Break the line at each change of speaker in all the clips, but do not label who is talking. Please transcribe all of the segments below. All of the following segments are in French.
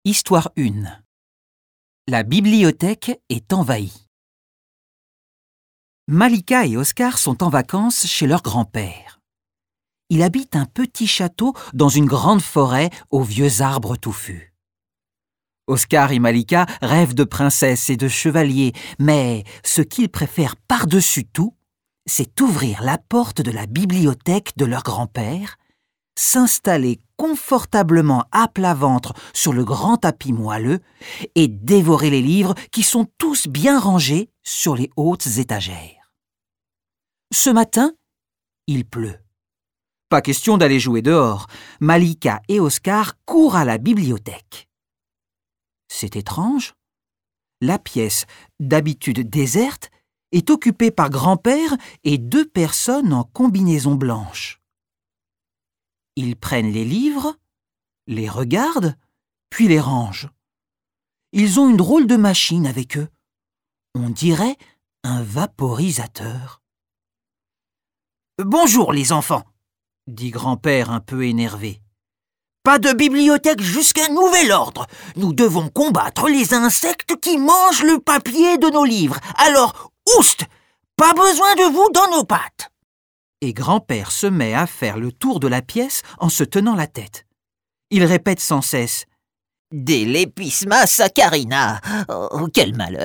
Histoire 1. La bibliothèque est envahie. Malika et Oscar sont en vacances chez leur grand-père. Il habite un petit château dans une grande forêt aux vieux arbres touffus. Oscar et Malika rêvent de princesse et de chevalier, mais ce qu'ils préfèrent par-dessus tout, c'est ouvrir la porte de la bibliothèque de leur grand-père, s'installer confortablement à plat ventre sur le grand tapis moelleux et dévorer les livres qui sont tous bien rangés sur les hautes étagères. Ce matin, il pleut. Pas question d'aller jouer dehors. Malika et Oscar courent à la bibliothèque. C'est étrange. La pièce, d'habitude déserte, est occupée par grand-père et 2 personnes en combinaison blanche. Ils prennent les livres, les regardent, puis les rangent. Ils ont une drôle de machine avec eux. On dirait un vaporisateur. « Bonjour les enfants !» dit grand-père un peu énervé. « Pas de bibliothèque jusqu'à nouvel ordre. Nous devons combattre les insectes qui mangent le papier de nos livres. Alors, oust! Pas besoin de vous dans nos pattes !» Et grand-père se met à faire le tour de la pièce en se tenant la tête. Il répète sans cesse « Délépisma saccharina, oh, quel malheur !»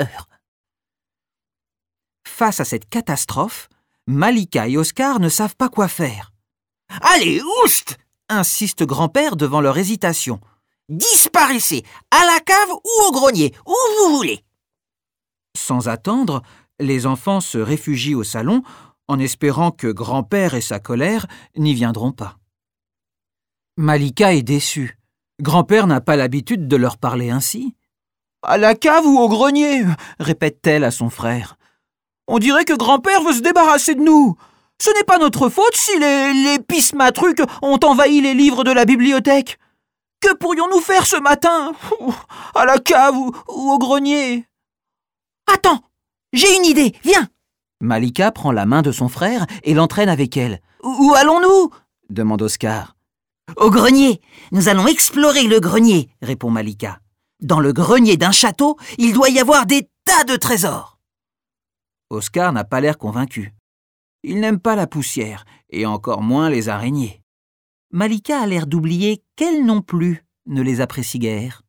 Face à cette catastrophe, Malika et Oscar ne savent pas quoi faire. « Allez, oust !» insiste grand-père devant leur hésitation. « Disparaissez, à la cave ou au grenier, où vous voulez !» Sans attendre, les enfants se réfugient au salon en espérant que grand-père et sa colère n'y viendront pas. Malika est déçue. Grand-père n'a pas l'habitude de leur parler ainsi. « À la cave ou au grenier ?» répète-t-elle à son frère. « On dirait que grand-père veut se débarrasser de nous. Ce n'est pas notre faute si les pismatrucs ont envahi les livres de la bibliothèque. Que pourrions-nous faire ce matin? À la cave ou au grenier ?»« Attends, j'ai une idée, viens !» Malika prend la main de son frère et l'entraîne avec elle. « Où allons-nous ?» demande Oscar. « Au grenier. Nous allons explorer le grenier, » répond Malika. « Dans le grenier d'un château, il doit y avoir des tas de trésors. » Oscar n'a pas l'air convaincu. Il n'aime pas la poussière, et encore moins les araignées. Malika a l'air d'oublier qu'elle non plus ne les apprécie guère.